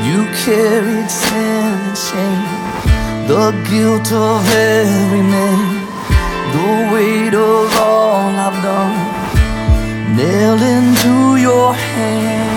You carried sin and shame, the guilt of every man, the weight of all I've done, nailed into your hand.